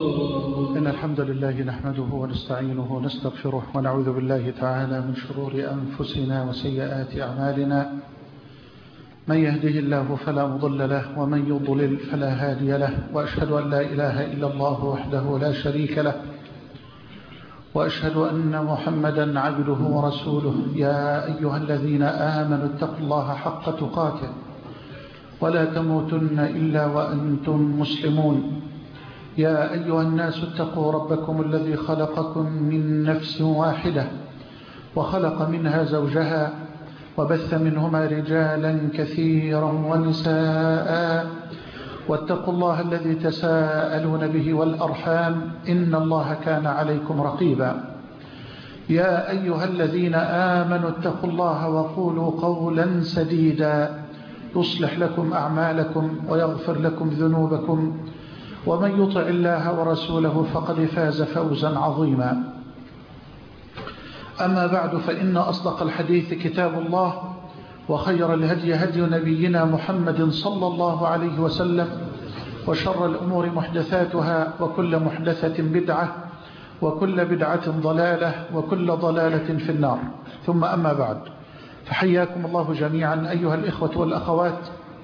إن الحمد لله نحمده ونستعينه ونستغفره ونعوذ بالله تعالى من شرور أنفسنا وسيئات أعمالنا. من يهده الله فلا مضل له ومن يضلل فلا هادي له، وأشهد أن لا إله إلا الله وحده لا شريك له، وأشهد أن محمدا عبده ورسوله. يا أيها الذين آمنوا اتقوا الله حق تقاته ولا تموتن إلا وأنتم مسلمون. يا أيها الناس اتقوا ربكم الذي خلقكم من نفس واحدة وخلق منها زوجها وبث منهما رجالا كثيرا ونساء، واتقوا الله الذي تساءلون به والأرحام إن الله كان عليكم رقيبا. يا أيها الذين آمنوا اتقوا الله وقولوا قولا سديدا يصلح لكم أعمالكم ويغفر لكم ذنوبكم، ومن يطع الله ورسوله فقد فاز فوزا عظيما. أما بعد، فإن أصدق الحديث كتاب الله، وخير الهدي هدي نبينا محمد صلى الله عليه وسلم، وشر الأمور محدثاتها، وكل محدثة بدعة، وكل بدعة ضلالة، وكل ضلالة في النار. ثم أما بعد، فحياكم الله جميعا أيها الإخوة والأخوات،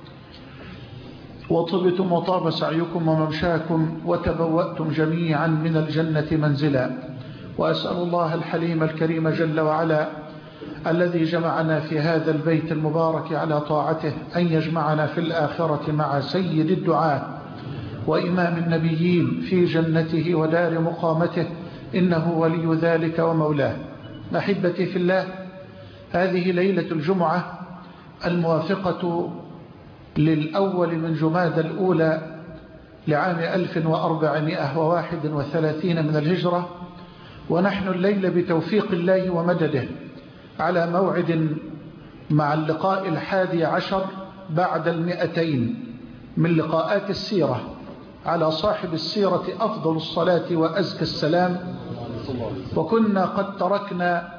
وطبتم وطاب سعيكم وممشاكم، وتبوأتم جميعا من الجنة منزلا. وأسأل الله الحليم الكريم جل وعلا الذي جمعنا في هذا البيت المبارك على طاعته أن يجمعنا في الآخرة مع سيد الدعاء وإمام النبيين في جنته ودار مقامته، إنه ولي ذلك ومولاه. أحبتي في الله، هذه ليلة الجمعة الموافقة للأول من جماد الأولى لعام 1431 من الهجرة، ونحن الليلة بتوفيق الله ومدده على موعد مع اللقاء 11 بعد 200 من لقاءات السيرة على صاحب السيرة أفضل الصلاة وأزكى السلام. وكنا قد تركنا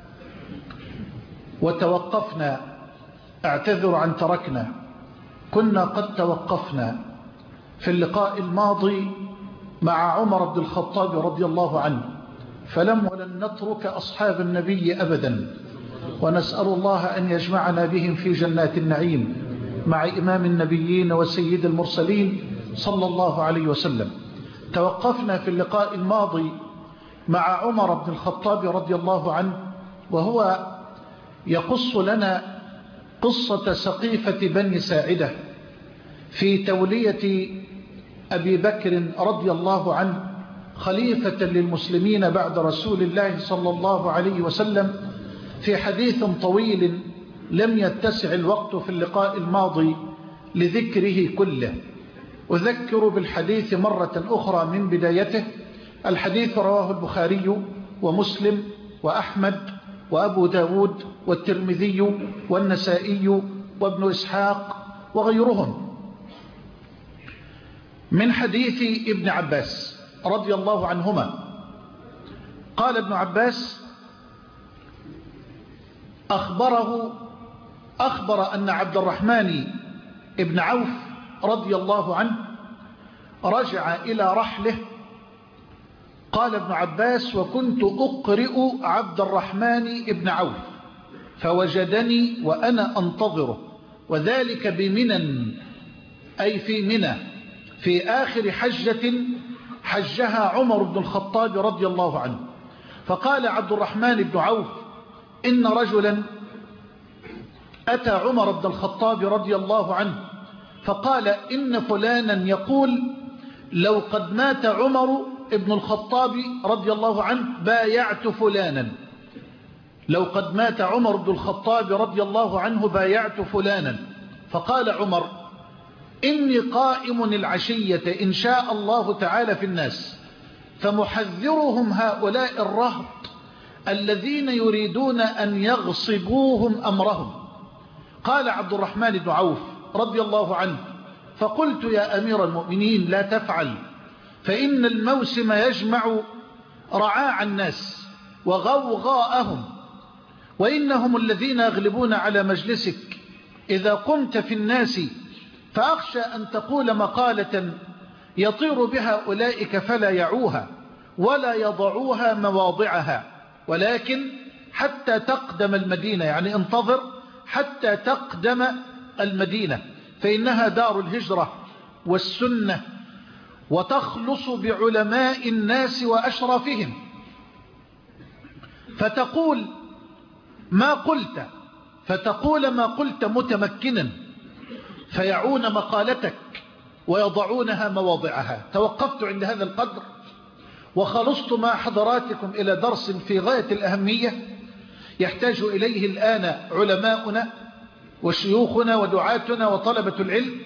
وتوقفنا، اعتذر عن تركنا، كنا قد توقفنا في اللقاء الماضي مع عمر بن الخطاب رضي الله عنه، فلم ولن نترك أصحاب النبي أبدا، ونسأل الله أن يجمعنا بهم في جنات النعيم مع إمام النبيين وسيد المرسلين صلى الله عليه وسلم. توقفنا في اللقاء الماضي مع عمر بن الخطاب رضي الله عنه، وهو يقص لنا قصة سقيفة بني ساعدة في تولية أبي بكر رضي الله عنه خليفة للمسلمين بعد رسول الله صلى الله عليه وسلم، في حديث طويل لم يتسع الوقت في اللقاء الماضي لذكره كله. أذكر بالحديث مرة أخرى من بدايته. الحديث رواه البخاري ومسلم وأحمد وأبو داود والترمذي والنسائي وابن إسحاق وغيرهم، من حديث ابن عباس رضي الله عنهما. قال ابن عباس: أخبر أن عبد الرحمن ابن عوف رضي الله عنه رجع إلى رحله. قال ابن عباس: وكنت أقرئ عبد الرحمن ابن عوف فوجدني وأنا أنتظره، وذلك بمنى، أي في منى، في آخر حجة حجها عمر بن الخطاب رضي الله عنه. فقال عبد الرحمن بن عوف: إن رجلا أتى عمر بن الخطاب رضي الله عنه فقال: إن فلانا يقول لو قد مات عمر ابن الخطاب رضي الله عنه بايعت فلانا، لو قد مات عمر بن الخطاب رضي الله عنه بايعت فلانا. فقال عمر: إني قائم العشية إن شاء الله تعالى في الناس، فمحذرهم هؤلاء الرهط الذين يريدون أن يغصبوهم أمرهم. قال عبد الرحمن بن عوف رضي الله عنه: فقلت يا أمير المؤمنين لا تفعل، فإن الموسم يجمع رعاع الناس وغوغاءهم، وإنهم الذين يغلبون على مجلسك إذا قمت في الناس، فأخشى أن تقول مقالة يطير بها أولئك فلا يعوها ولا يضعوها مواضعها، ولكن حتى تقدم المدينة، يعني انتظر حتى تقدم المدينة، فإنها دار الهجرة والسنة، وتخلص بعلماء الناس وأشرافهم. فتقول ما قلت متمكنا، فيعون مقالتك ويضعونها مواضعها. توقفت عند هذا القدر وخلصت مع حضراتكم إلى درس في غاية الأهمية يحتاج إليه الآن علماؤنا وشيوخنا ودعاتنا وطلبة العلم،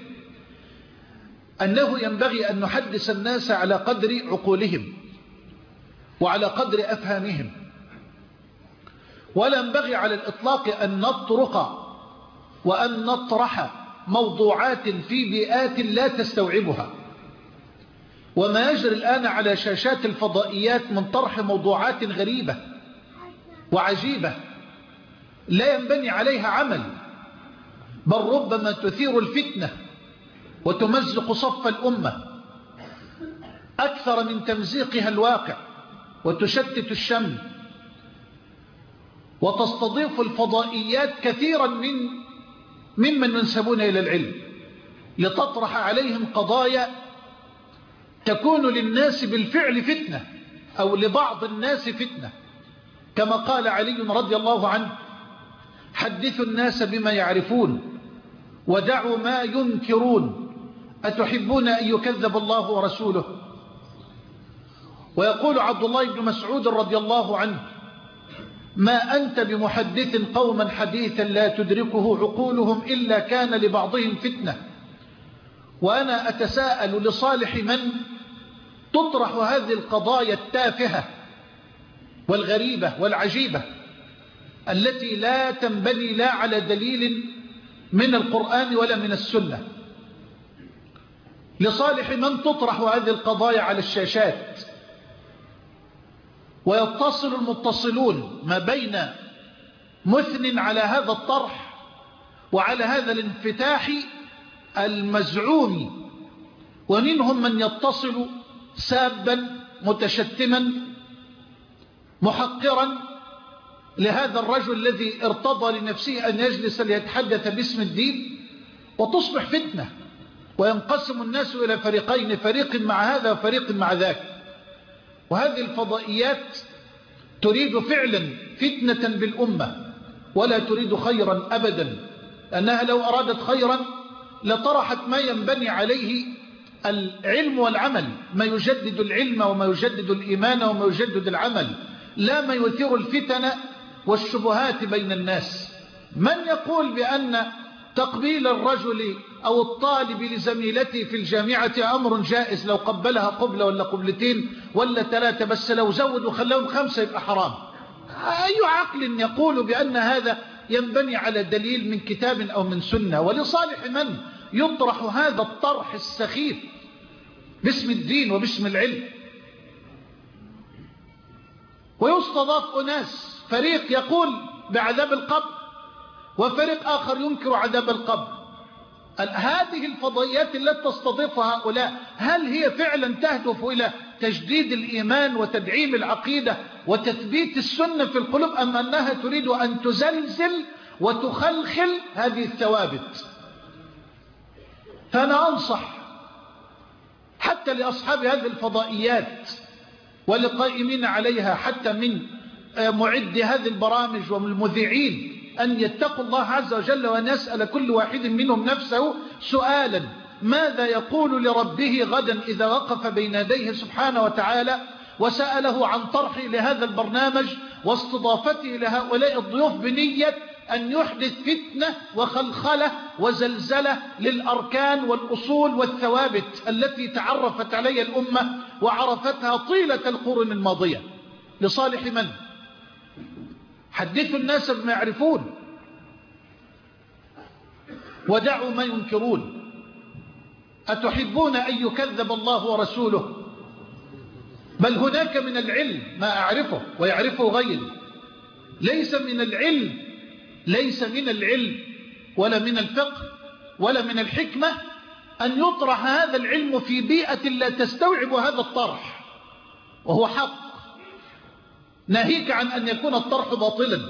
أنه ينبغي أن نحدث الناس على قدر عقولهم وعلى قدر أفهامهم، ولا ينبغي على الإطلاق أن نطرق وأن نطرح موضوعات في بيئات لا تستوعبها. وما يجري الآن على شاشات الفضائيات من طرح موضوعات غريبة وعجيبة لا ينبني عليها عمل، بل ربما تثير الفتنة وتمزق صف الأمة أكثر من تمزيقها الواقع، وتشتت الشمل، وتستضيف الفضائيات كثيرا ممن ينسبون إلى العلم لتطرح عليهم قضايا تكون للناس بالفعل فتنة، أو لبعض الناس فتنة، كما قال علي رضي الله عنه: حدثوا الناس بما يعرفون ودعوا ما ينكرون، أتحبون أن يكذب الله ورسوله؟ ويقول عبد الله بن مسعود رضي الله عنه: ما أنت بمحدث قوما حديثا لا تدركه عقولهم إلا كان لبعضهم فتنة. وأنا أتساءل لصالح من تطرح هذه القضايا التافهة والغريبة والعجيبة التي لا تنبني لا على دليل من القرآن ولا من السنة، لصالح من تطرح هذه القضايا على الشاشات، ويتصل المتصلون ما بين مثن على هذا الطرح وعلى هذا الانفتاح المزعوم، ومنهم من يتصل سابا متشتما محقرا لهذا الرجل الذي ارتضى لنفسه أن يجلس ليتحدث باسم الدين، وتصبح فتنة، وينقسم الناس إلى فريقين، فريق مع هذا وفريق مع ذاك. وهذه الفضائيات تريد فعلا فتنة بالأمة ولا تريد خيرا أبدا، لأنها لو أرادت خيرا لطرحت ما ينبني عليه العلم والعمل، ما يجدد العلم وما يجدد الإيمان وما يجدد العمل، لا ما يثير الفتن والشبهات بين الناس. من يقول بأن تقبيل الرجل أو الطالب لزميلته في الجامعة أمر جائز، لو قبلها قبلة ولا قبلتين ولا ثلاثة، بس لو زود وخلاهم 5 يبقى حرام؟ أي عقل يقول بأن هذا ينبني على دليل من كتاب أو من سنة؟ ولصالح من يطرح هذا الطرح السخيف باسم الدين وباسم العلم؟ ويستضاف أناس، فريق يقول بعذاب القبر وفريق آخر ينكر عذاب القبر. هذه الفضائيات التي تستضيف هؤلاء هل هي فعلا تهدف إلى تجديد الإيمان وتدعيم العقيدة وتثبيت السنة في القلوب، أم أنها تريد أن تزلزل وتخلخل هذه الثوابت؟ فأنا أنصح حتى لأصحاب هذه الفضائيات والقائمين عليها، حتى من معد هذه البرامج والمذيعين، أن يتقوا الله عز وجل وأن يسأل كل واحد منهم نفسه سؤالا: ماذا يقول لربه غدا إذا وقف بين يديه سبحانه وتعالى وسأله عن طرحه لهذا البرنامج واستضافته لهؤلاء الضيوف بنية أن يحدث فتنة وخلخلة وزلزلة للأركان والأصول والثوابت التي تعرفت عليها الأمة وعرفتها طيلة القرون الماضية. لصالح من؟ حدثوا الناس بما يعرفون ودعوا ما ينكرون. أتحبون أن يكذب الله ورسوله؟ بل هناك من العلم ما أعرفه ويعرفه غيري، ليس من العلم ولا من الفقه ولا من الحكمة أن يطرح هذا العلم في بيئة لا تستوعب هذا الطرح، وهو حق، ناهيك عن أن يكون الطرح باطلا.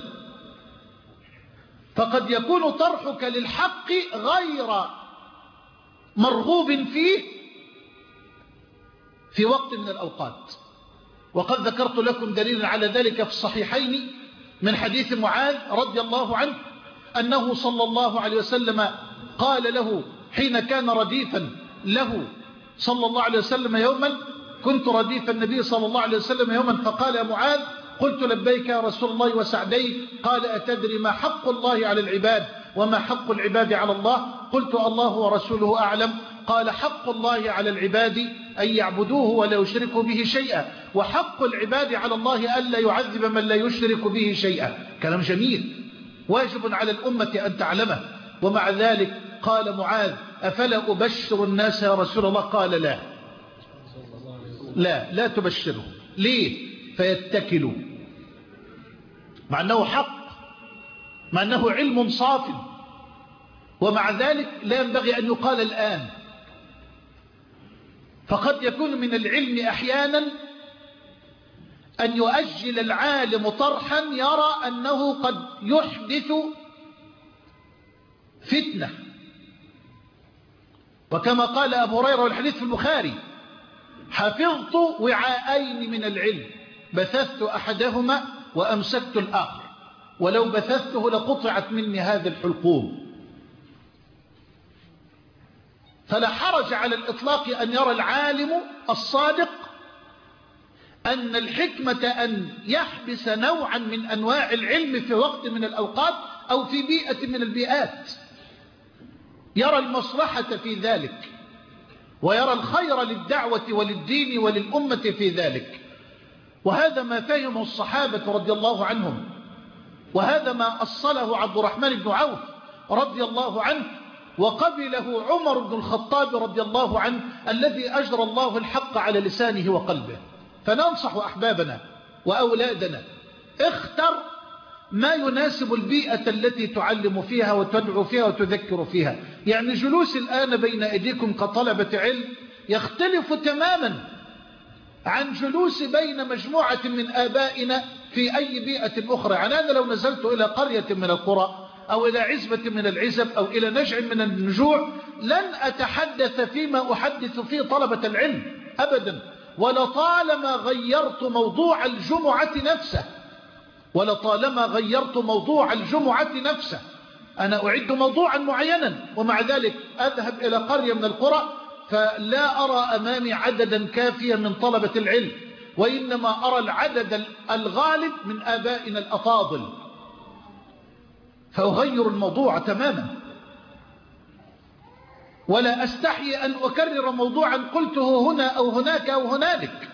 فقد يكون طرحك للحق غير مرغوب فيه في وقت من الأوقات. وقد ذكرت لكم دليلا على ذلك في الصحيحين من حديث معاذ رضي الله عنه أنه صلى الله عليه وسلم قال له حين كان رديفا له صلى الله عليه وسلم يوما: كنت رديف النبي صلى الله عليه وسلم يوما فقال يا معاذ: قلت لبيك يا رسول الله وسعديك. قال: أتدري ما حق الله على العباد وما حق العباد على الله؟ قلت: الله ورسوله أعلم. قال: حق الله على العباد أن يعبدوه ولا يشركوا به شيئا، وحق العباد على الله ألا يعذب من لا يشرك به شيئا. كلام جميل واجب على الأمة أن تعلمه. ومع ذلك قال معاذ: أفلا أبشر الناس يا رسول الله؟ قال: لا تبشره. ليه؟ فيتكلوا، مع أنه حق، مع أنه علم صاف، ومع ذلك لا ينبغي أن يقال الآن. فقد يكون من العلم أحيانا أن يؤجل العالم طرحا يرى أنه قد يحدث فتنة، وكما قال أبو هريرة والحديث في البخاري: حفظت وعاءين من العلم، بثثت أحدهما وأمسكت الآخر، ولو بثثته لقطعت مني هذه الحلقوم. فلا حرج على الإطلاق أن يرى العالم الصادق أن الحكمة أن يحبس نوعا من أنواع العلم في وقت من الأوقات أو في بيئة من البيئات، يرى المصلحة في ذلك، ويرى الخير للدعوة وللدين وللأمة في ذلك. وهذا ما فهمه الصحابة رضي الله عنهم، وهذا ما أصله عبد الرحمن بن عوف رضي الله عنه، وقبله عمر بن الخطاب رضي الله عنه، الذي أجرى الله الحق على لسانه وقلبه. فننصح أحبابنا وأولادنا: اختر ما يناسب البيئة التي تعلم فيها وتدعو فيها وتذكر فيها. يعني جلوس الآن بين أيديكم كطلبة علم يختلف تماما عن جلوس بين مجموعة من آبائنا في أي بيئة أخرى. يعني أنا لو نزلت إلى قرية من القرى أو إلى عزبة من العزب أو إلى نجع من النجوع لن أتحدث فيما أحدث فيه طلبة العلم أبدا، ولطالما غيرت موضوع الجمعة نفسه، ولطالما غيرت موضوع الجمعة نفسه. أنا أعد موضوعا معينا، ومع ذلك أذهب إلى قرية من القرى فلا أرى أمامي عددا كافيا من طلبة العلم، وإنما أرى العدد الغالب من آبائنا الأفاضل، فأغير الموضوع تماما. ولا أستحي أن أكرر موضوعا قلته هنا أو هناك أو هنالك.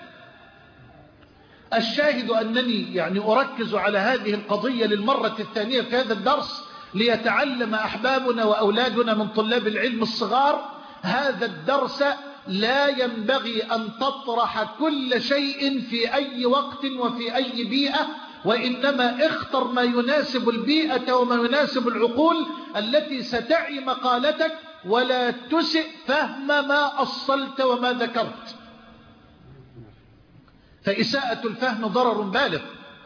الشاهد أنني يعني أركز على هذه القضية للمرة الثانية في هذا الدرس ليتعلم أحبابنا وأولادنا من طلاب العلم الصغار هذا الدرس. لا ينبغي أن تطرح كل شيء في أي وقت وفي أي بيئة، وإنما اختر ما يناسب البيئة وما يناسب العقول التي ستعي مقالتك، ولا تسئ فهم ما أصلت وما ذكرت، فإساءة الفهم ضرر بالغ.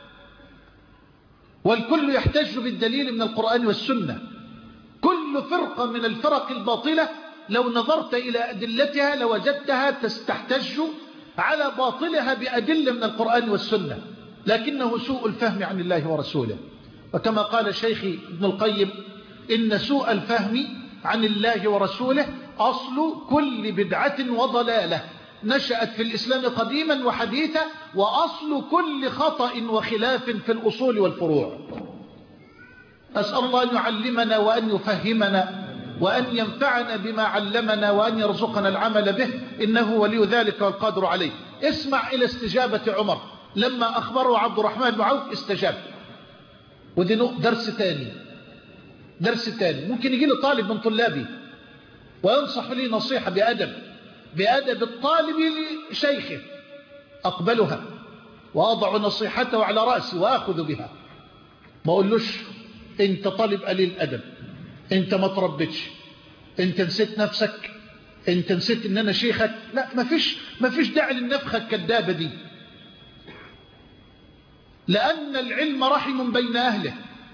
والكل يحتج بالدليل من القرآن والسنة. كل فرقة من الفرق الباطلة لو نظرت إلى أدلتها لوجدتها تستحتج على باطلها بأدلة من القرآن والسنة، لكنه سوء الفهم عن الله ورسوله. وكما قال شيخي ابن القيم: إن سوء الفهم عن الله ورسوله أصل كل بدعة وضلالة نشأت في الإسلام قديما وحديثا، وأصل كل خطأ وخلاف في الأصول والفروع. أسأل الله أن يعلمنا وأن يفهمنا وأن ينفعنا بما علمنا وأن يرزقنا العمل به، إنه ولي ذلك والقادر عليه. اسمع إلى استجابة عمر لما أخبره عبد الرحمن بن عوف استجاب. ودي درس تاني ممكن يجي لي طالب من طلابي وينصح لي نصيحة بأدب الطالب لشيخه، أقبلها وأضع نصيحته على رأسي وأخذ بها، ما أقولوش أنت طالب قليل أدب، أنت ما تربتش، أنت نسيت نفسك، انت نسيت ان انا شيخك؟ لا، ما فيش داعي للنفخة الكذابة دي، لأن العلم رحم بين أهله،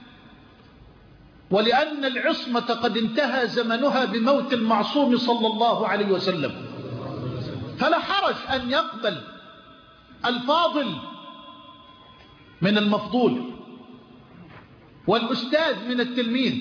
ولأن العصمة قد انتهى زمنها بموت المعصوم صلى الله عليه وسلم، فلا حرج أن يقبل الفاضل من المفضول، والأستاذ من التلميذ،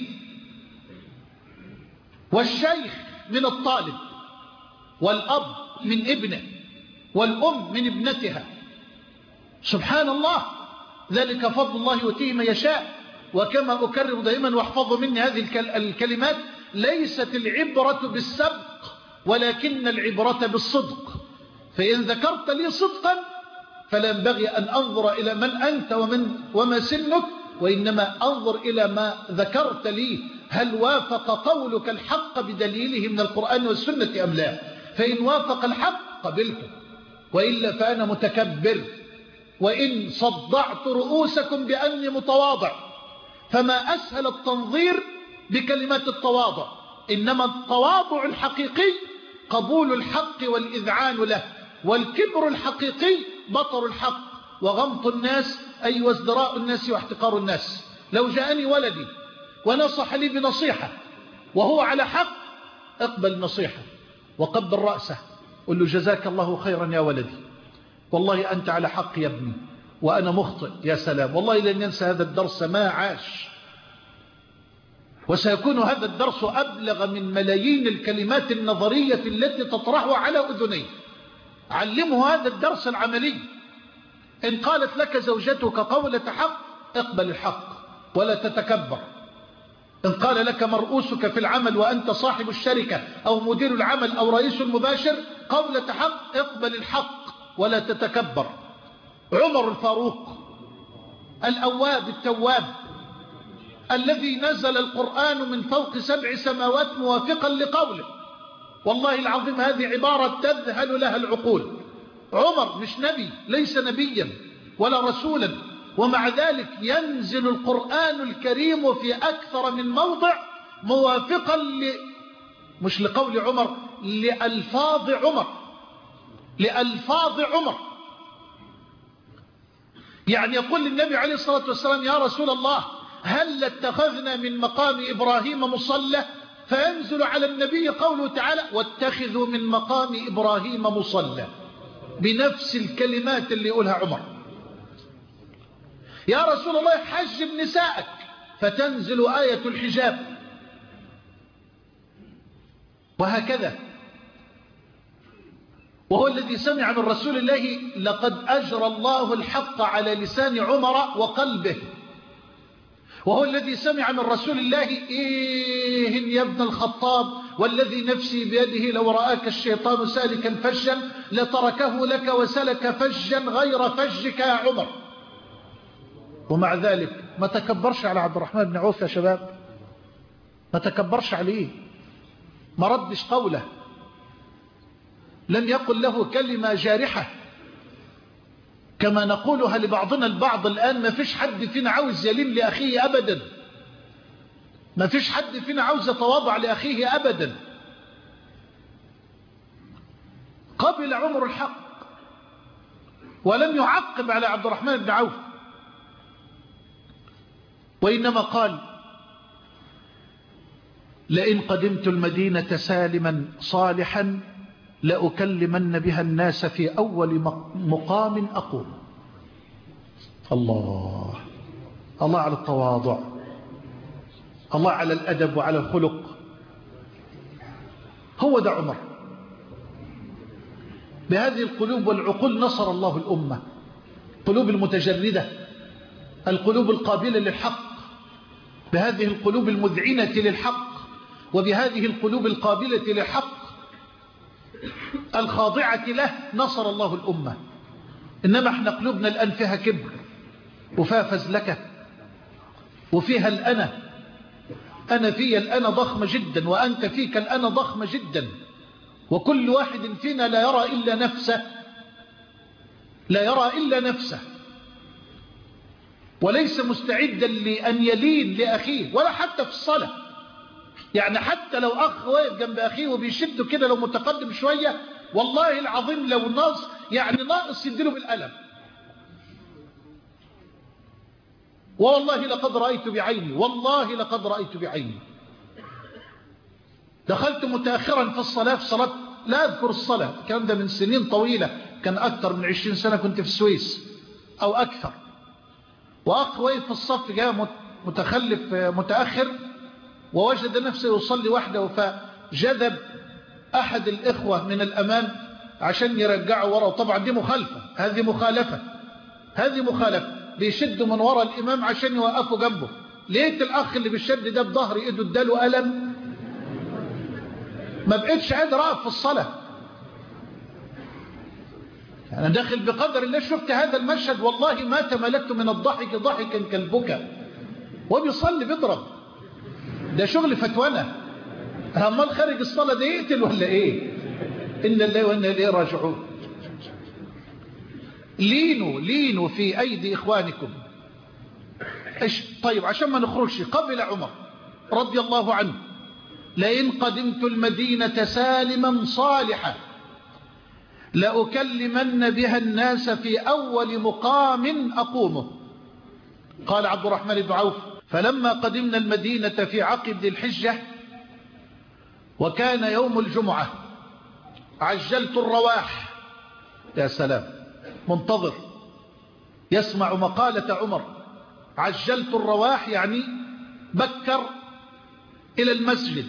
والشيخ من الطالب، والأب من ابنه، والأم من ابنتها. سبحان الله، ذلك فضل الله يؤتيه من يشاء. وكما أكرر دائما واحفظوا مني هذه الكلمات: ليست العبرة بالسبق ولكن العبرة بالصدق. فإن ذكرت لي صدقا فلا ينبغي أن أنظر إلى من أنت وما سنك، وإنما أنظر إلى ما ذكرت لي، هل وافق قولك الحق بدليله من القرآن والسنة أم لا؟ فإن وافق الحق قبلته، وإلا فأنا متكبر، وإن صدعت رؤوسكم بأني متواضع. فما أسهل التنظير بكلمات التواضع، إنما التواضع الحقيقي قبول الحق والإذعان له، والكبر الحقيقي بطر الحق وغمط الناس، أي وازدراء الناس واحتقار الناس. لو جاءني ولدي ونصح لي بنصيحة وهو على حق، اقبل نصيحة وقبل رأسه، قل له جزاك الله خيرا يا ولدي، والله أنت على حق يا ابني وأنا مخطئ. يا سلام، والله لن ينسى هذا الدرس ما عاش. وسيكون هذا الدرس أبلغ من ملايين الكلمات النظرية التي تطرحها على أذنيه. علمه هذا الدرس العملي. إن قالت لك زوجتك قولة حق، اقبل الحق ولا تتكبر. إن قال لك مرؤوسك في العمل وأنت صاحب الشركة أو مدير العمل أو رئيس المباشر قولة حق، اقبل الحق ولا تتكبر. عمر الفاروق الأواب التواب الذي نزل القرآن من فوق 7 سماوات موافقا لقوله، والله العظيم هذه عبارة تذهل لها العقول. عمر مش نبي، ليس نبيا ولا رسولا، ومع ذلك ينزل القرآن الكريم في أكثر من موضع موافقا مش لقول عمر، لألفاظ عمر، لألفاظ عمر. يعني يقول للنبي عليه الصلاة والسلام: يا رسول الله، هل اتخذنا من مقام إبراهيم مصلى؟ فينزل على النبي قوله تعالى: واتخذوا من مقام إبراهيم مصلى، بنفس الكلمات اللي يقولها عمر. يا رسول الله، حجب نسائك، فتنزل آية الحجاب. وهكذا. وهو الذي سمع من رسول الله: لقد أجرى الله الحق على لسان عمر وقلبه. وهو الذي سمع من رسول الله: إيه يا ابن الخطاب، والذي نفسي بيده لو رآك الشيطان سالكا فجا لتركه لك وسلك فجا غير فجك يا عمر. ومع ذلك ما تكبرش على عبد الرحمن بن عوف يا شباب، ما تكبرش عليه، ما ردش قوله، لم يقل له كلمة جارحة كما نقولها لبعضنا البعض الآن. ما فيش حد فينا عاوز يلين لأخيه أبدا، ما فيش حد فينا عاوز يتواضع لأخيه أبدا. قبل عمر الحق ولم يعقب على عبد الرحمن بن عوف، وإنما قال: لئن قدمت المدينة سالما صالحا لأكلمن بها الناس في أول مقام أقوم. الله على التواضع، الله على الأدب وعلى الخلق. هو ده عمر. بهذه القلوب والعقول نصر الله الأمة، قلوب المتجردة، القلوب القابلة للحق، بهذه القلوب المذعنة للحق، وبهذه القلوب القابلة للحق الخاضعة له نصر الله الأمة. إنما احنا قلوبنا الآن فيها كبر وفيها فزلكة وفيها أنا في الأنا ضخمة جدا، وأنت فيك الأنا ضخمة جدا، وكل واحد فينا لا يرى إلا نفسه، لا يرى إلا نفسه، وليس مستعدا لأن يلين لأخيه، ولا حتى في الصلاة. يعني حتى لو أخ واقف جنب أخيه وبيشده كده لو متقدم شوية والله العظيم لو ناقص يعني ناقص يديله بالقلم. والله لقد رأيت بعيني، والله لقد رأيت بعيني. دخلت متأخرا في الصلاة، في صلاة لا أذكر الصلاة، الكلام ده من سنين طويلة، كان أكثر من 20 سنة كنت في السويس أو أكثر. وأخ واقف في الصف جاء متخلف متأخر ووجد نفسه يصلي وحده، فجذب أحد الإخوة من الأمام عشان يرجعه وراء. طبعا دي مخالفة، هذه مخالفة بيشد من وراء الإمام عشان يوقفه جنبه. لقيت الأخ اللي بالشد ده بظهر إيده اداله ألم، ما بقيتش قادر أقف في الصلاة. أنا داخل بقدر الله شفت هذا المشهد والله ما تملكت من الضحك ضحكا كالبكاء. وبيصلي بيضرب، ده شغل فتوانة. أمال خارج الصلاة ده يقتل ولا إيه؟ إن الله وإنا إليه راجعون. لينوا في أيدي إخوانكم. طيب عشان ما نخرجش، قبل عمر رضي الله عنه: لئن قدمت المدينة سالما صالحا لأكلمن بها الناس في أول مقام أقومه. قال عبد الرحمن بن عوف: فلما قدمنا المدينة في عقب ذي الحجة وكان يوم الجمعة عجلت الرواح. يا سلام، منتظر يسمع مقالة عمر. عجلت الرواح يعني بكر إلى المسجد.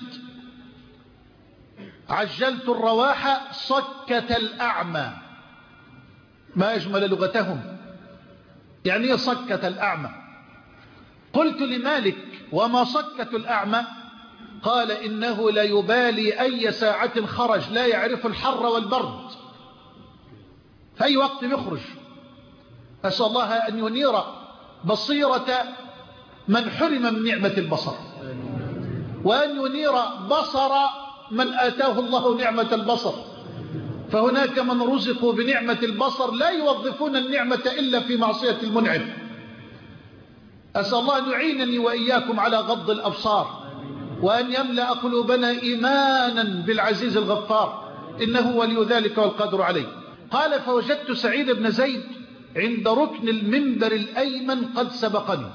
عجلت الرواح صكة الأعمى، ما أجمل لغتهم. يعني ايه صكة الأعمى؟ قلت لمالك: وما صكة الأعمى؟ قال: إنه لا يبالي أي ساعة خرج، لا يعرف الحر والبرد، في أي وقت يخرج. أسأل الله أن ينير بصيرة من حرم من نعمة البصر، وأن ينير بصر من آتاه الله نعمة البصر. فهناك من رزقوا بنعمة البصر لا يوظفون النعمة إلا في معصية المنعم. أسأل الله أن يعينني وإياكم على غض الأبصار، وأن يملأ قلوبنا إيمانا بالعزيز الغفار، إنه ولي ذلك والقادر عليه. قال: فوجدت سعيد بن زيد عند ركن المنبر الأيمن قد سبقني.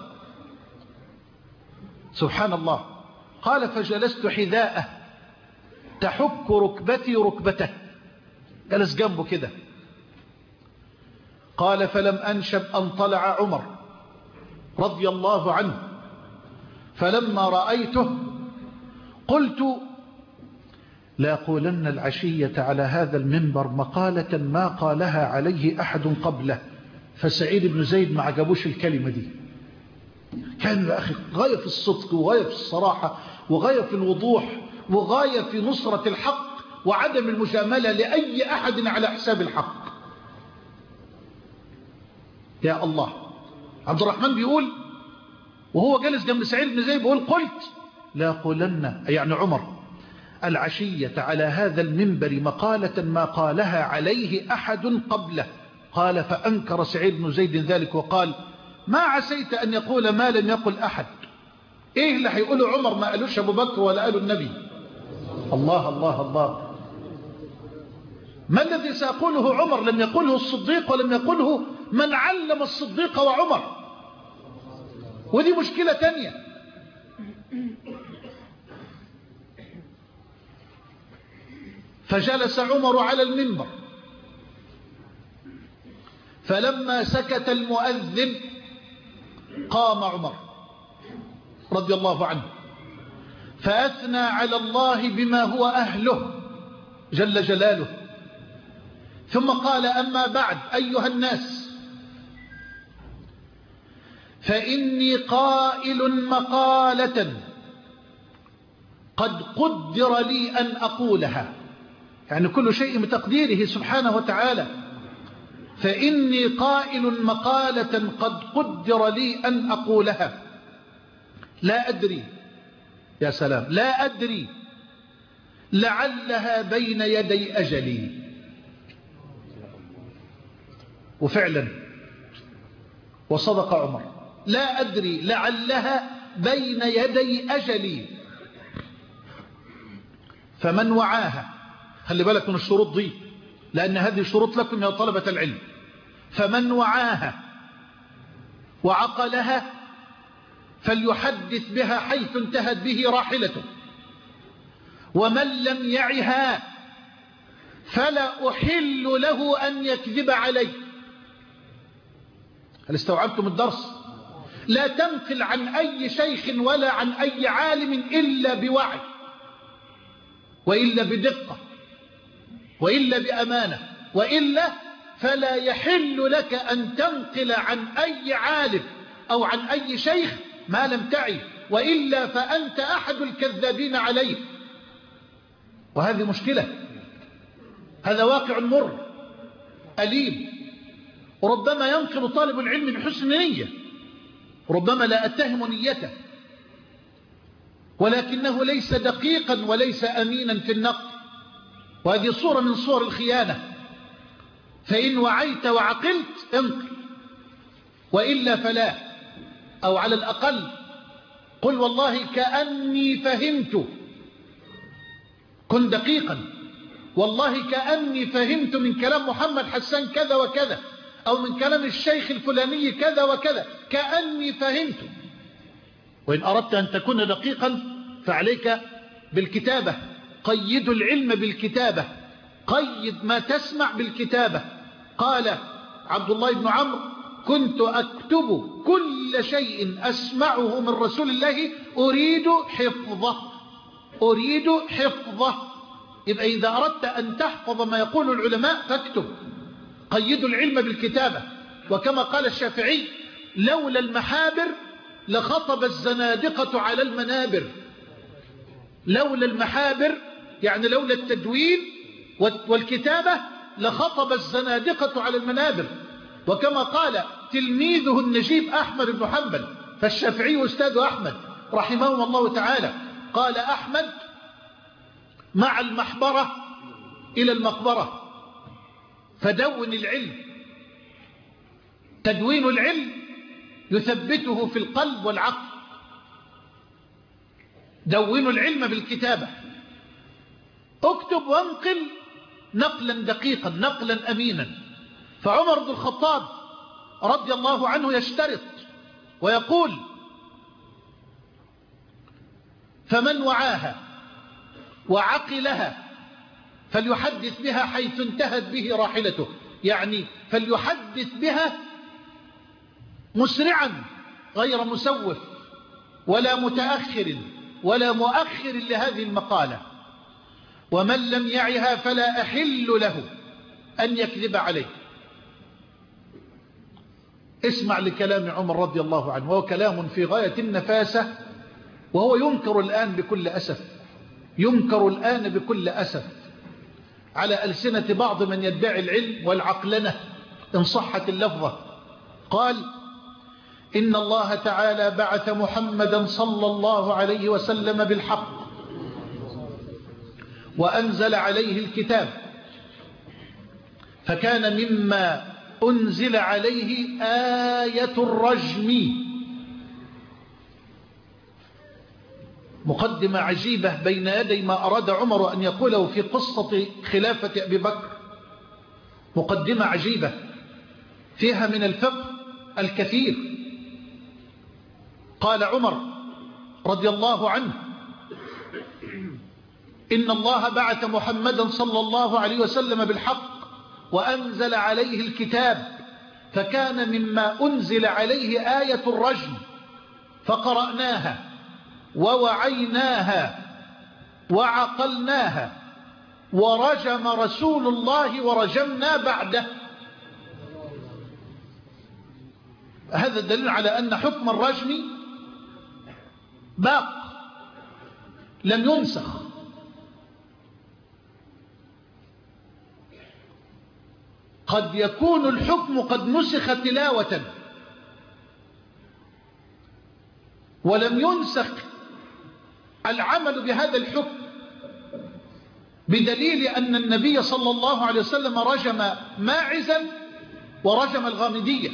سبحان الله. قال: فجلست حذاءه تحك ركبتي ركبته، جلس جنبه كده. قال: فلم أنشب أن طلع عمر رضي الله عنه، فلما رأيته قلت: لأقولن العشية على هذا المنبر مقالة ما قالها عليه أحد قبله. فسعيد بن زيد ما عجبوش الكلمة دي. كان يا أخي غاية في الصدق وغاية في الصراحة وغاية في الوضوح وغاية في نصرة الحق وعدم المجاملة لأي أحد على حساب الحق. يا الله. عبد الرحمن بيقول وهو جالس جنب سعيد بن زيد بيقول: قلت لأقولن، يعني عمر، العشية على هذا المنبر مقالة ما قالها عليه أحد قبله. قال: فأنكر سعيد بن زيد ذلك وقال: ما عسيت أن يقول ما لم يقل أحد. إيه اللي هيقوله عمر ما قالوش أبو بكر ولا قاله النبي؟ الله الله الله. ما الذي سيقوله عمر لم يقوله الصديق ولم يقوله من علم الصديق وعمر؟ ودي مشكلة تانية. فجلس عمر على المنبر، فلما سكت المؤذن قام عمر رضي الله عنه فأثنى على الله بما هو أهله جل جلاله، ثم قال: أما بعد أيها الناس، فإني قائل مقالة قد قدر لي أن أقولها، يعني كل شيء بتقديره سبحانه وتعالى. فإني قائل مقالة قد قدر لي أن أقولها، لا أدري، يا سلام، لا أدري لعلها بين يدي أجلي. وفعلا وصدق عمر، لا أدري لعلها بين يدي أجلي. فمن وعاها، خلي بالك من الشروط دي لأن هذه شروط لكم يا طلبة العلم. فمن وعاها وعقلها فليحدث بها حيث انتهت به راحلته، ومن لم يعها فلا أحل له أن يكذب علي. هل استوعبتم الدرس؟ لا تنقل عن أي شيخ ولا عن أي عالم إلا بوعي، وإلا بدقة، وإلا بأمانة، وإلا فلا يحل لك أن تنقل عن أي عالم أو عن أي شيخ ما لم تعي، وإلا فأنت أحد الكذابين عليه. وهذه مشكلة، هذا واقع مر أليم. وربما ينقل طالب العلم بحسن نية، ربما لا أتهم نيته، ولكنه ليس دقيقا وليس أمينا في النقل، وهذه صورة من صور الخيانة. فإن وعيت وعقلت انقل، وإلا فلا. أو على الأقل قل والله كأني فهمت، كن دقيقا، والله كأني فهمت من كلام محمد حسان كذا وكذا، أو من كلام الشيخ الفلاني كذا وكذا، كأني فهمت. وإن أردت أن تكون دقيقا فعليك بالكتابة، قيد العلم بالكتابة، قيد ما تسمع بالكتابة. قال عبد الله بن عمرو: كنت أكتب كل شيء أسمعه من رسول الله أريد حفظه، أريد حفظه. يبقى إذا أردت أن تحفظ ما يقول العلماء فاكتب، قيدوا العلم بالكتابة. وكما قال الشافعي: لولا المحابر لخطب الزنادقة على المنابر. لولا المحابر يعني لولا التدوين والكتابة لخطب الزنادقة على المنابر. وكما قال تلميذه النجيب أحمد بن حنبل، فالشافعي أستاذ أحمد رحمه الله تعالى، قال أحمد: مع المحبرة إلى المقبرة. فدون العلم، تدوين العلم يثبته في القلب والعقل. دونوا العلم بالكتابة، اكتب وانقل نقلا دقيقا، نقلا أمينا. فعمر بن الخطاب رضي الله عنه يشترط ويقول: فمن وعاها وعقلها فليحدث بها حيث انتهت به راحلته، يعني فليحدث بها مسرعا غير مسوف ولا متأخر ولا مؤخر لهذه المقالة. ومن لم يعها فلا أحل له أن يكذب عليه. اسمع لكلام عمر رضي الله عنه، وهو كلام في غاية النفاسة، وهو ينكر الآن بكل أسف، ينكر الآن بكل أسف على ألسنة بعض من يدعي العلم والعقلنة إن صحت اللفظة. قال: إن الله تعالى بعث محمدا صلى الله عليه وسلم بالحق وأنزل عليه الكتاب، فكان مما أنزل عليه آية الرجم. مقدمة عجيبة بين يدي ما أراد عمر أن يقوله في قصة خلافة أبي بكر. مقدمة عجيبة فيها من الفقه الكثير. قال عمر رضي الله عنه: إن الله بعث محمدا صلى الله عليه وسلم بالحق وأنزل عليه الكتاب، فكان مما أنزل عليه آية الرجم، فقرأناها ووعيناها وعقلناها، ورجم رسول الله ورجمنا بعده. هذا الدليل على أن حكم الرجم باق لم ينسخ. قد يكون الحكم قد نسخ تلاوة ولم ينسخ العمل بهذا الحكم، بدليل أن النبي صلى الله عليه وسلم رجم ماعزا ورجم الغامدية،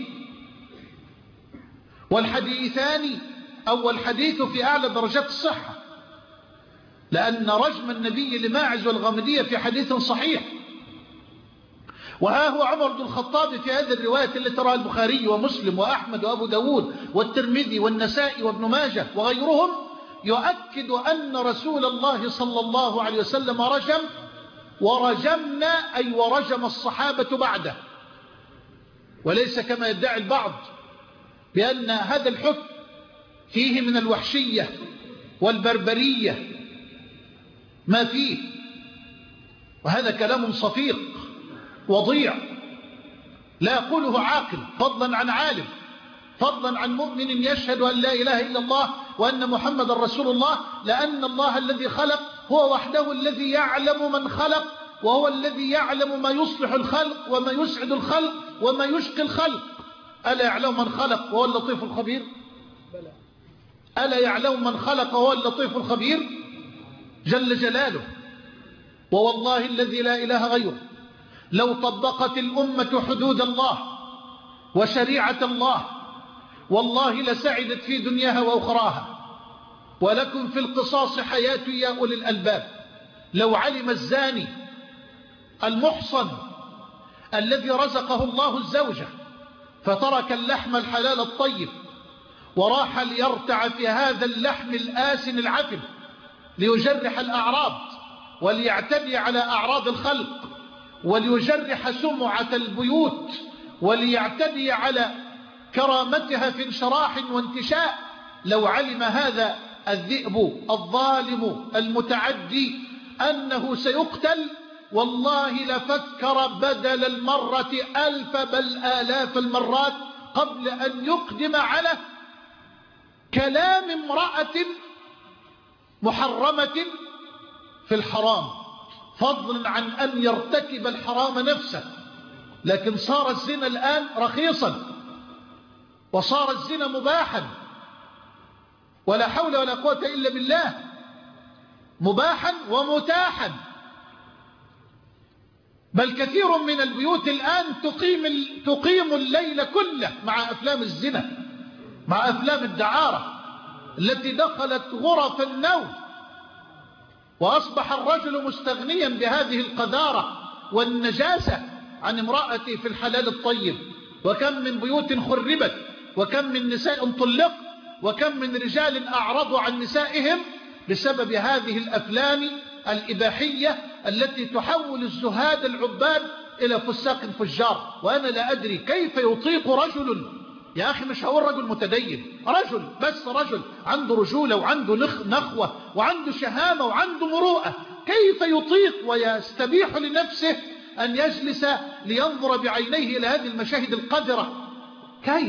والحديثان أو الحديث في أعلى درجات الصحة، لأن رجم النبي لماعز والغامدية في حديث صحيح. وها هو عمر بن الخطاب في هذه الرواية التي تراها البخاري ومسلم وأحمد وأبو داود والترمذي والنسائي وابن ماجه وغيرهم يؤكد أن رسول الله صلى الله عليه وسلم رجم، ورجمنا أي ورجم الصحابة بعده، وليس كما يدعي البعض بأن هذا الحكم فيه من الوحشية والبربرية ما فيه، وهذا كلام صفيق وضيع لا يقوله عاقل، فضلا عن عالم، فضلا عن مؤمن يشهد أن لا إله إلا الله وأن محمد رسول الله، لأن الله الذي خلق هو وحده الذي يعلم من خلق، وهو الذي يعلم ما يصلح الخلق وما يسعد الخلق وما يشقي الخلق. ألا يعلم من خلق وهو اللطيف الخبير؟ ألا يعلم من خلق وهو اللطيف الخبير جل جلاله. ووالله الذي لا إله غيره لو طبقت الأمة حدود الله وشريعة الله والله لسعدت في دنياها وأخراها. ولكم في القصاص حياة يا أولي الألباب. لو علم الزاني المحصن الذي رزقه الله الزوجة فترك اللحم الحلال الطيب وراح ليرتع في هذا اللحم الآسن العفن ليجرح الأعراض وليعتدي على أعراض الخلق وليجرح سمعة البيوت وليعتدي على كرامتها في انشراح وانتشاء، لو علم هذا الذئب الظالم المتعدي أنه سيقتل والله لفكر بدل المرة 1000 بل آلاف المرات قبل أن يقدم على كلام امرأة محرمة في الحرام، فضلا عن أن يرتكب الحرام نفسه. لكن صار الزنا الآن رخيصا، وصار الزنا مباحا، ولا حول ولا قوة إلا بالله، مباحا ومتاحا. بل كثير من البيوت الآن تقيم الليل كله مع أفلام الزنا، مع أفلام الدعارة التي دخلت غرف النوم، وأصبح الرجل مستغنيا بهذه القذارة والنجاسة عن امرأته في الحلال الطيب. وكم من بيوت خربت، وكم من نساء طلق، وكم من رجال أعرضوا عن نسائهم بسبب هذه الأفلام الإباحية التي تحول الزهاد العباد إلى فساق فجار. وأنا لا أدري كيف يطيق رجل، يا أخي مش هقول رجل متدين، رجل بس، رجل عنده رجولة وعنده نخوة وعنده شهامة وعنده مروءة، كيف يطيق ويستبيح لنفسه أن يجلس لينظر بعينيه إلى هذه المشاهد القذرة؟ كيف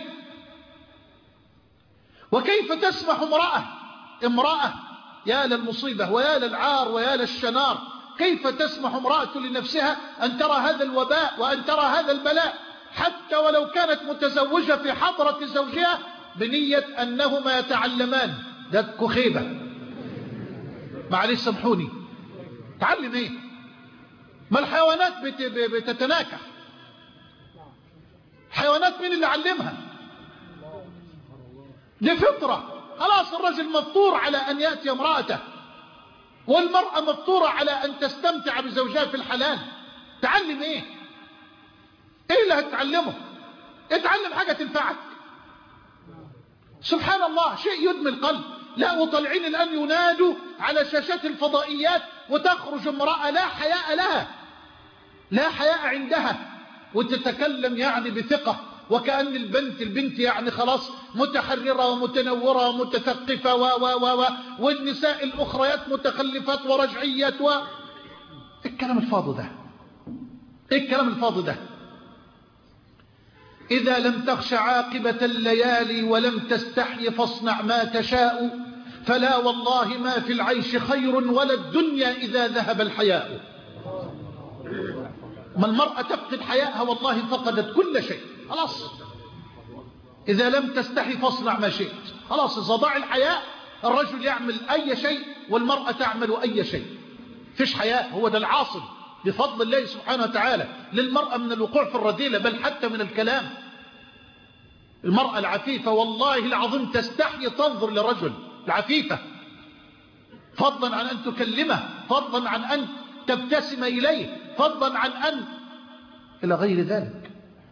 وكيف تسمح امرأة يا للمصيبة ويا للعار ويا للشنار، كيف تسمح امرأة لنفسها أن ترى هذا الوباء وأن ترى هذا البلاء، حتى ولو كانت متزوجة في حضرة زوجها بنية أنهما يتعلمان؟ ده كخيبة، معلش سامحوني. تعلم ايه؟ ما الحيوانات بتتناكح، حيوانات مين اللي علمها؟ دي فطرة. خلاص الرجل مفطور على أن يأتي امرأته، والمرأة مفطورة على أن تستمتع بزوجها في الحلال. تعلم ايه اللي هتتعلمه؟ اتعلم حاجة تنفعك. سبحان الله، شيء يدمي القلب. لا، وطالعين الآن ينادوا على شاشات الفضائيات وتخرج امرأة لا حياء لها، لا حياء عندها، وتتكلم يعني بثقة وكأن البنت يعني خلاص متحررة ومتنورة ومتثقفة والنساء الأخريات متخلفات ورجعيات الكلام الفاضي ده، الكلام الفاضي ده. إذا لم تخش عاقبة الليالي ولم تستحي فاصنع ما تشاء، فلا والله ما في العيش خير ولا الدنيا إذا ذهب الحياء. ما المرأة تفقد حياءها والله فقدت كل شيء. خلاص إذا لم تستحي فاصنع ما شئت. خلاص إذا ضاع الحياء الرجل يعمل أي شيء والمرأة تعمل أي شيء. فيش حياء، هو ده العاصم بفضل الله سبحانه وتعالى للمرأة من الوقوع في الرذيلة، بل حتى من الكلام. المرأة العفيفة والله العظيم تستحي تنظر للرجل العفيفة، فضلا عن أن تكلمه، فضلا عن أن تبتسم إليه، فضلا عن أن إلى غير ذلك.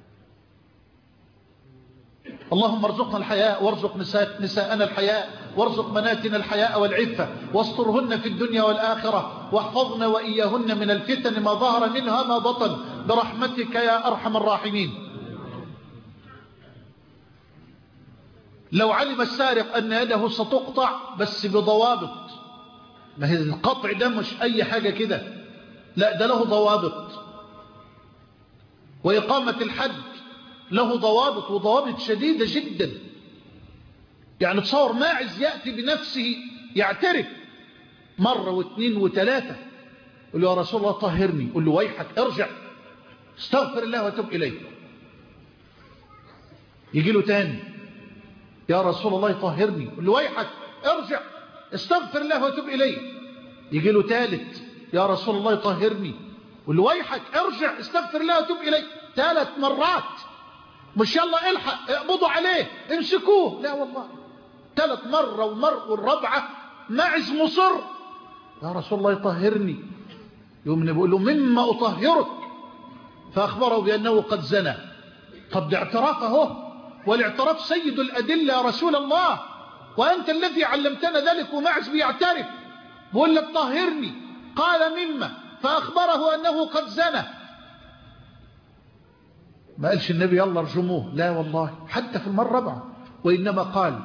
اللهم ارزقنا الحياء وارزق نساءنا الحياء وارزق بناتنا الحياء والعفة واسترهن في الدنيا والآخرة واحفظنا وإياهن من الفتن ما ظهر منها ما بطن برحمتك يا أرحم الراحمين. لو علم السارق أن يده ستقطع بس بضوابط، ما هي القطع ده مش أي حاجة كده، لا ده له ضوابط، وإقامة الحد له ضوابط وضوابط شديدة جدا. يعني تصور ماعز يأتي بنفسه يعترف مرة واثنين وثلاثة، يقول له يا رسول الله طهرني، يقول له ويحك ارجع استغفر الله وتب إليه. يجي له تاني يا رسول الله طهرني، يقول له ويحك ارجع استغفر الله وتب إليه. يجي له ثالث يا رسول الله طهرني، يقول له ويحك ارجع استغفر الله وتب إليه. 3 مرات، مش يلا الحق اقبضوا عليه امسكوه، لا والله 3 مرة والرابعة ماعز مصر يا رسول الله طهرني. يوم بيقول له مما أطهرك، فأخبره بأنه قد زنى. طب ده اعتراف اهو، والاعتراف سيد الأدلة يا رسول الله، وأنت الذي علمتنا ذلك. وماعز بيعترف بيقول لك طهرني، قال مما، فأخبره أنه قد زنى. ما قالش النبي يلا ارجموه، لا والله حتى في المرة الرابعة، وإنما قال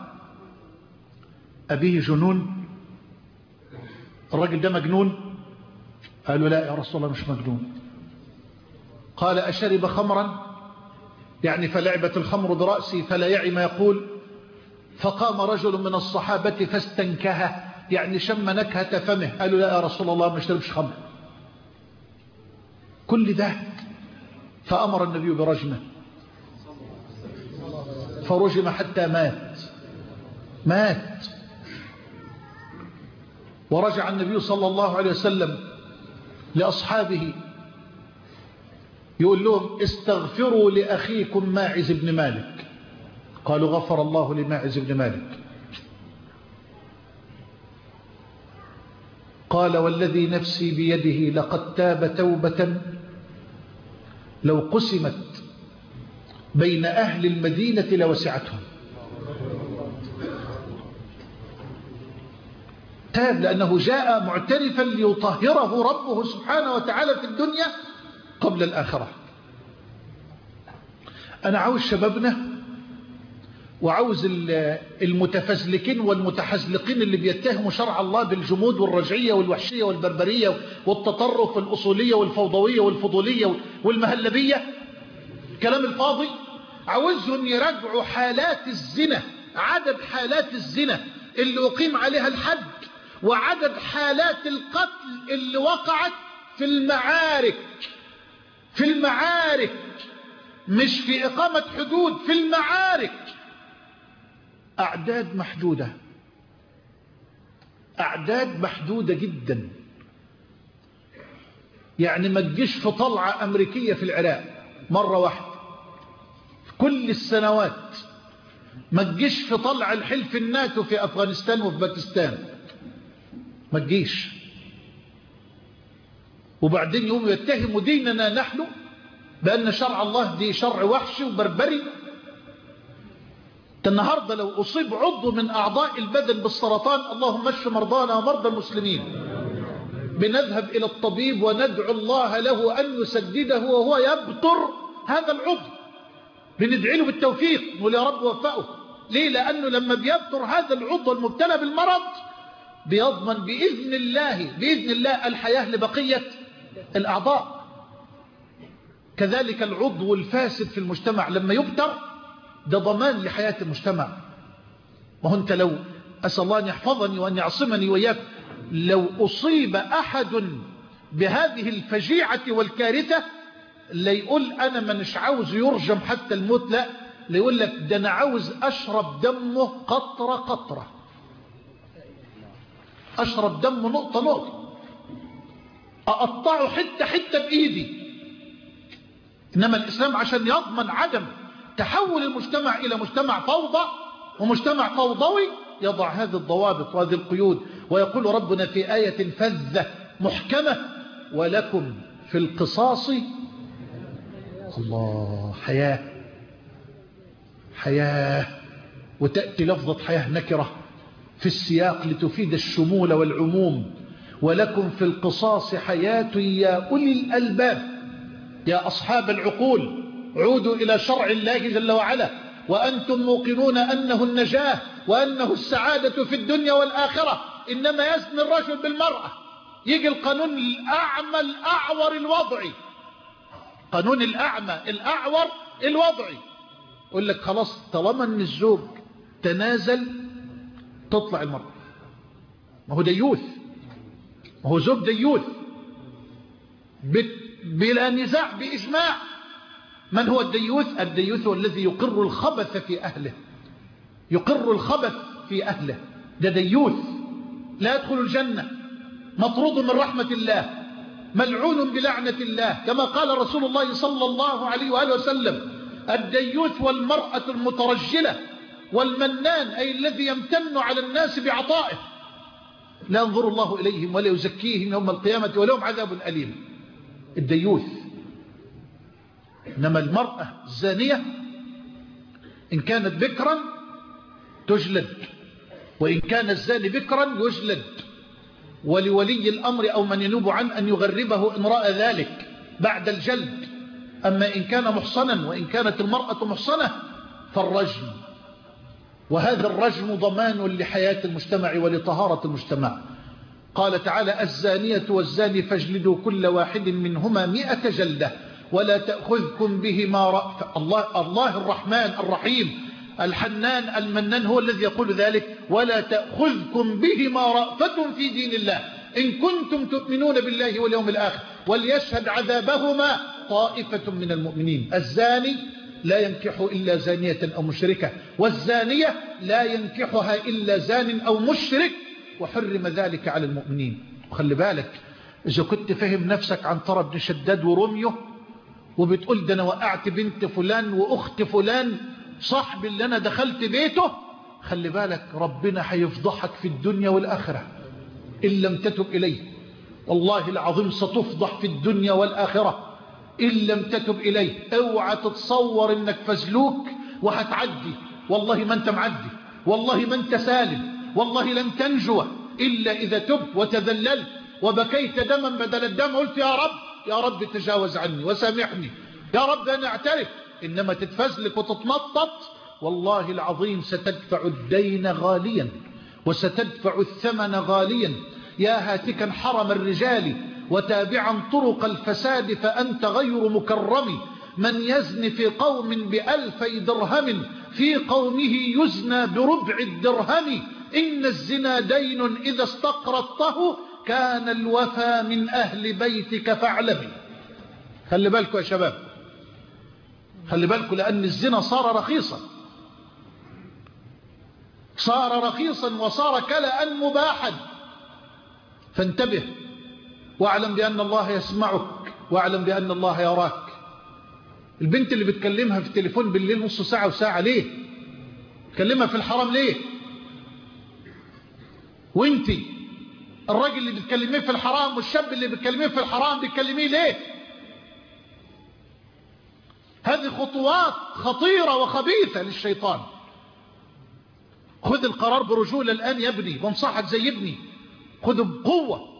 أبيه جنون، الرجل ده مجنون؟ قالوا لا يا رسول الله مش مجنون. قال أشرب خمرا؟ يعني فلعبت الخمر برأسي فلا يعي ما يقول. فقام رجل من الصحابة فاستنكها، يعني شم نكهة فمه. قالوا لا يا رسول الله ما شربش خمر. كل ده فأمر النبي برجمه، فرجم حتى مات. ورجع النبي صلى الله عليه وسلم لأصحابه يقول لهم استغفروا لأخيكم ماعز بن مالك. قالوا غفر الله لماعز بن مالك. قال والذي نفسي بيده لقد تاب توبة لو قسمت بين أهل المدينة لوسعتهم. تاب لأنه جاء معترفا ليطهره ربه سبحانه وتعالى في الدنيا قبل الآخرة. أنا عاوز شبابنا وعاوز المتفزلكين والمتحزلقين اللي بيتهموا شرع الله بالجمود والرجعية والوحشية والبربرية والتطرف والأصولية والفوضوية والفضولية والمهلبية، كلام الفاضي. عاوزهم يراجعوا حالات الزنا، عدد حالات الزنا اللي أقيم عليها الحد، وعدد حالات القتل اللي وقعت في المعارك، مش في إقامة حدود، في المعارك. أعداد محدودة جدا. يعني ما تجيش في طلعة أمريكية في العراق مرة واحدة في كل السنوات، ما تجيش في طلع الحلف الناتو في أفغانستان وفي باكستان، ما تجيش. وبعدين يوم يتهموا ديننا نحن بأن شرع الله دي شرع وحشي وبربري. النهاردة لو أصيب عضو من أعضاء البدن بالسرطان، اللهم اشف مرضانا ومرضى المسلمين، بنذهب إلى الطبيب وندعو الله له أن يسدده وهو يبتر هذا العضو، بندعي له بالتوفيق، نقول يا رب وفقه. ليه؟ لأنه لما بيبتر هذا العضو المبتلى بالمرض بيضمن بإذن الله الحياة لبقية الأعضاء. كذلك العضو الفاسد في المجتمع لما يبتر ده ضمان لحياة المجتمع. وانت لو أسأل الله أن يحفظني وأن يعصمني وإياك، لو أصيب أحد بهذه الفجيعة والكارثة لا يقول أنا منش عاوز يرجم حتى الموت، لا يقول لك ده أنا عاوز أشرب دمه قطرة قطرة، أشرب دمه نقطة نقطة، أقطعه حتة حتة بإيدي. إنما الإسلام عشان يضمن عدم تحول المجتمع إلى مجتمع فوضى ومجتمع فوضوي يضع هذه الضوابط وهذه القيود ويقول ربنا في آية فذة محكمة: ولكم في القصاص الله حياة. وتأتي لفظة حياة نكرة في السياق لتفيد الشمول والعموم. ولكم في القصاص حياة يا أولي الألباب، يا أصحاب العقول، عودوا إلى شرع الله جل وعلا وأنتم موقنون أنه النجاة وأنه السعادة في الدنيا والآخرة. إنما يزني الرجل بالمرأة، يجي القانون الأعمى الأعور الوضعي، قانون الأعمى الأعور الوضعي، يقول لك خلاص طالما أن الزوج تنازل تطلع المرأة. ما هو ديوث، ما هو زوج ديوث بلا نزاع بإجماع. من هو الديوث؟ الديوث هو الذي يقر الخبث في أهله، يقر الخبث في أهله، ده ديوث لا يدخل الجنة، مطرود من رحمة الله، ملعون بلعنة الله، كما قال رسول الله صلى الله عليه وآله وسلم: الديوث والمرأة المترجلة والمنان، أي الذي يمتن على الناس بعطائه، لا ينظر الله إليهم ولا يزكيهم يوم القيامة ولهم عذاب أليم. الديوث. إنما المرأة الزانية إن كانت بكرا تجلد، وإن كان الزاني بكرا يجلد، ولولي الأمر أو من ينوب عنه أن يغربه إن رأى ذلك بعد الجلد. أما إن كان محصنا وإن كانت المرأة محصنة فالرجم، وهذا الرجم ضمان لحياة المجتمع ولطهارة المجتمع. قال تعالى: الزانية والزاني فاجلدوا كل واحد منهما 100 جلدة ولا تأخذكم بهما رأفة. الله الرحمن الرحيم الحنان المنان هو الذي يقول ذلك: ولا تأخذكم بهما رأفة في دين الله إن كنتم تؤمنون بالله واليوم الآخر وليشهد عذابهما طائفة من المؤمنين. الزاني لا ينكح إلا زانية أو مشركة، والزانية لا ينكحها إلا زان أو مشرك، وحرم ذلك على المؤمنين. وخلي بالك، إذا كنت فهم نفسك عن طرى بن شداد ورميه وبتقول ده أنا وقعت بنت فلان وأخت فلان صاحب اللي أنا دخلت بيته، خلي بالك ربنا هيفضحك في الدنيا والآخرة إن لم تتب إليه. والله العظيم ستفضح في الدنيا والآخرة إن لم تتب إليه. اوعى تتصور إنك فزلوك وهتعدي، والله ما أنت معدي، والله ما أنت سالم، والله لن تنجو إلا إذا تبت وتذللت وبكيت دما بدل الدم، قلت يا رب يا رب تجاوز عني وسامحني، يا رب أنا أعترف. إنما تتفزلك وتتنطط، والله العظيم ستدفع الدين غاليا وستدفع الثمن غاليا. يا هاتكا حرم الرجال وتابعا طرق الفساد فأنت غير مكرم. من يزن في قوم ب2000 درهم في قومه يزنى بربع الدرهم. إن الزنا دين إذا استقرضته كان الوفى من أهل بيتك فاعلمي. خلي بالكم يا شباب، خلي بالكم، لأن الزنا صار رخيصا، صار رخيصا وصار كلأ مباحا. فانتبه واعلم بأن الله يسمعك واعلم بأن الله يراك. البنت اللي بتكلمها في التليفون بالليل نص ساعة وساعة ليه؟ تكلمها في الحرام ليه؟ وانتي الراجل اللي بتكلميه في الحرام والشاب اللي بتكلميه في الحرام بتكلميه ليه؟ هذه خطوات خطيرة وخبيثة للشيطان. خذ القرار برجولة الآن يا ابني، بنصحك زي ابني، خذه بقوة.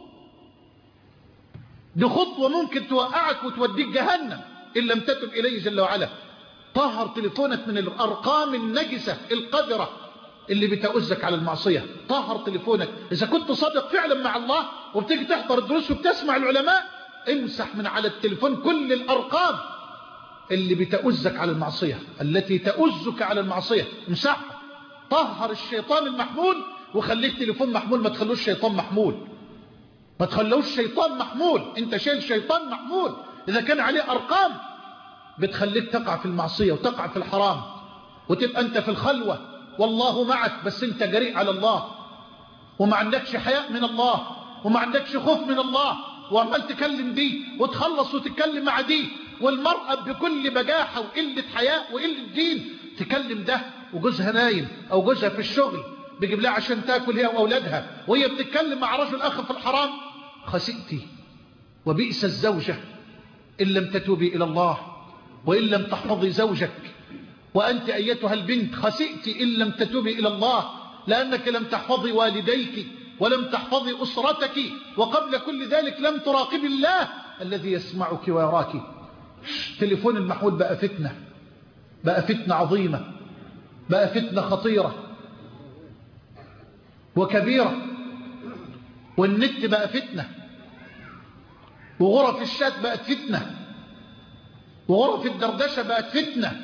دي خطوة ممكن توقعك وتوديك جهنم إن لم تتب إليه جل وعلا. طهر تليفونك من الأرقام النجسة القذرة اللي بتأذك على المعصية. طهر تليفونك. إذا كنت صادق فعلا مع الله وبتيجي تحضر الدروس وبتسمع العلماء، امسح من على التليفون كل الأرقام اللي بتأذك على المعصية، التي تأذك على المعصية، امسحها. طهر الشيطان المحمول وخليك تليفون محمول، ما تخلوش شيطان محمول، ما تخلوش شيطان محمول. انت شايل شيطان محمول إذا كان عليه أرقام بتخليك تقع في المعصية وتقع في الحرام، وتبقى أنت في الخلوة والله معك، بس أنت جريء على الله وما عندكش حياء من الله وما عندكش خوف من الله، وعمال تكلم دي وتخلص وتتكلم مع دي. والمرأة بكل بجاحة وقلة حياء وقلة دين تكلم ده وجوزها نايم أو جوزها في الشغل بيجيب لها عشان تاكل هي وأولادها، وهي بتتكلم مع رجل آخر في الحرام. خسئتي وبئس الزوجة إن لم تتوبي إلى الله وإن لم تحفظي زوجك. وأنت أيتها البنت خسئتي إن لم تتوبي إلى الله، لأنك لم تحفظي والديك ولم تحفظي أسرتك، وقبل كل ذلك لم تراقبي الله الذي يسمعك ويراك. تليفون المحمول بقى فتنة، بقى فتنة عظيمة، بقى فتنة خطيرة وكبيرة. والنت بقى فتنة، وغرف الشات بقت فتنة، وغرف الدردشة بقت فتنة،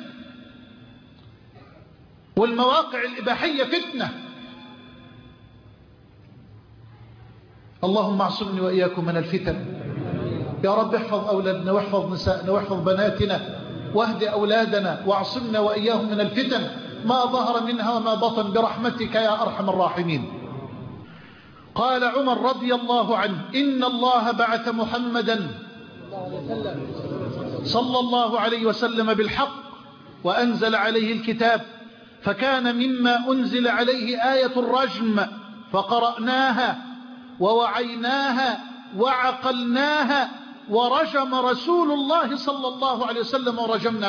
والمواقع الإباحية فتنة. اللهم اعصمني وإياكم من الفتن يا رب. احفظ أولادنا واحفظ نسائنا واحفظ بناتنا واهد أولادنا واعصمنا وإياهم من الفتن ما ظهر منها وما بطن برحمتك يا أرحم الراحمين. قال عمر رضي الله عنه: إن الله بعث محمدا صلى الله عليه وسلم بالحق وأنزل عليه الكتاب، فكان مما أنزل عليه آية الرجم، فقرأناها ووعيناها وعقلناها، ورجم رسول الله صلى الله عليه وسلم ورجمنا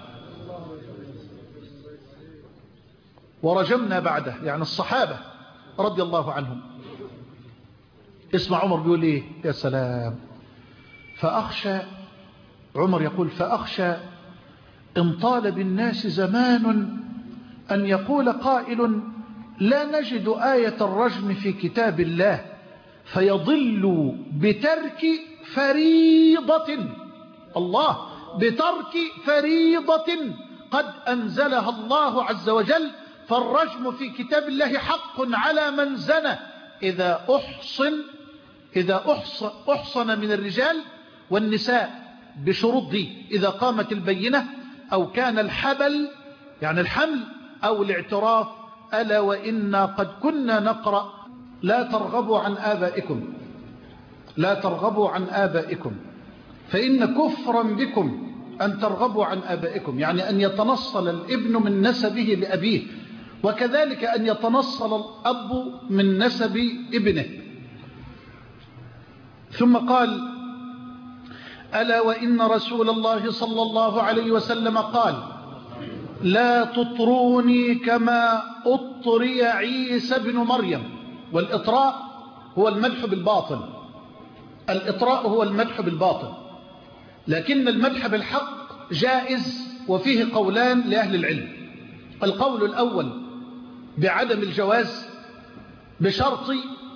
بعده، يعني الصحابة رضي الله عنهم. اسمع عمر بيقول ايه، يا سلام. فأخشى، عمر يقول: فأخشى إن طال بالناس زمان أن يقول قائل: لا نجد آية الرجم في كتاب الله، فيضل بترك فريضة، الله، بترك فريضة قد أنزلها الله عز وجل. فالرجم في كتاب الله حق على من زنى إذا أحصن من الرجال والنساء بشروط دي: إذا قامت البينة أو كان الحبل يعني الحمل أو الاعتراف. ألا وإنا قد كنا نقرأ: لا ترغبوا عن آبائكم فإن كفرا بكم أن ترغبوا عن آبائكم، يعني أن يتنصل الابن من نسبه لأبيه، وكذلك أن يتنصل الأب من نسب ابنه. ثم قال: ألا وإن رسول الله صلى الله عليه وسلم قال: لا تطروني كما أطري عيسى بن مريم. والإطراء هو المدح بالباطل، لكن المدح بالحق جائز، وفيه قولان لأهل العلم. القول الأول بعدم الجواز بشرط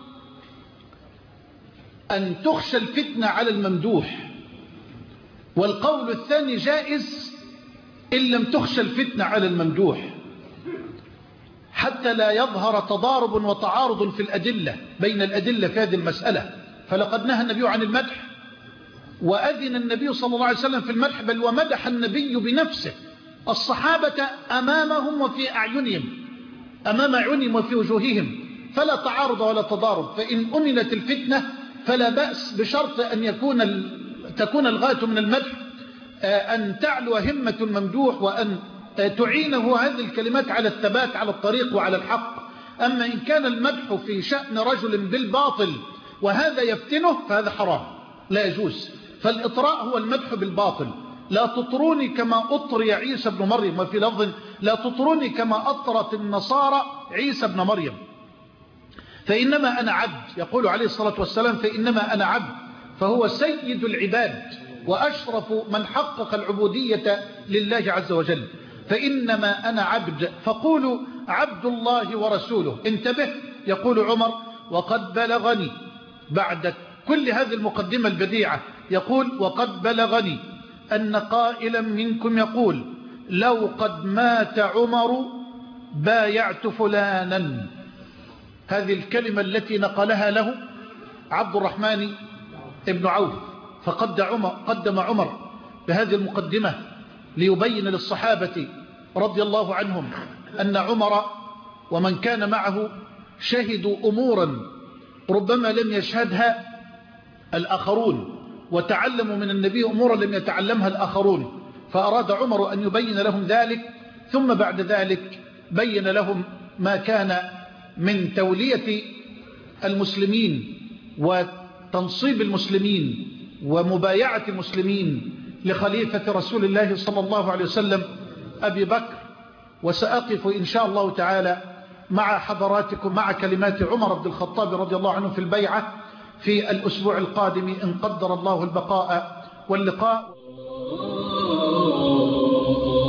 أن تخشى الفتنة على الممدوح، والقول الثاني جائز إن لم تخشى الفتنة على الممدوح، حتى لا يظهر تضارب وتعارض في الأدلة بين الأدلة في هذه المسألة. فلقد نهى النبي عن المدح، وأذن النبي صلى الله عليه وسلم في المدح، بل ومدح النبي بنفسه الصحابة أمامهم وفي أعينهم، أمام أعينهم وفي وجوههم، فلا تعارض ولا تضارب. فإن أمنت الفتنة فلا بأس، بشرط أن تكون الغاية من المدح أن تعلو همة الممدوح، وأن تعينه هذه الكلمات على الثبات على الطريق وعلى الحق. أما إن كان المدح في شأن رجل بالباطل وهذا يفتنه فهذا حرام لا يجوز. فالإطراء هو المدح بالباطل: لا تطروني كما أطري عيسى بن مريم، وفي لفظ: لا تطروني كما أطرت النصارى عيسى بن مريم. فإنما أنا عبد، يقول عليه الصلاة والسلام: فإنما أنا عبد، فهو سيد العباد وأشرف من حقق العبودية لله عز وجل. فإنما أنا عبد، فقولوا عبد الله ورسوله. انتبه، يقول عمر: وقد بلغني، بعد كل هذه المقدمة البديعة يقول: وقد بلغني أن قائلا منكم يقول: لو قد مات عمر بايعت فلانا. هذه الكلمة التي نقلها له عبد الرحمن ابن عوف. فقدم عمر بهذه المقدمة ليبين للصحابة رضي الله عنهم أن عمر ومن كان معه شهدوا أمورا ربما لم يشهدها الآخرون، وتعلموا من النبي أمورا لم يتعلمها الآخرون، فأراد عمر أن يبين لهم ذلك. ثم بعد ذلك بين لهم ما كان من تولية المسلمين وتنصيب المسلمين ومبايعة المسلمين لخليفة رسول الله صلى الله عليه وسلم أبي بكر. وسأقف إن شاء الله تعالى مع حضراتكم مع كلمات عمر بن الخطاب رضي الله عنه في البيعة في الأسبوع القادم إن قدر الله البقاء واللقاء.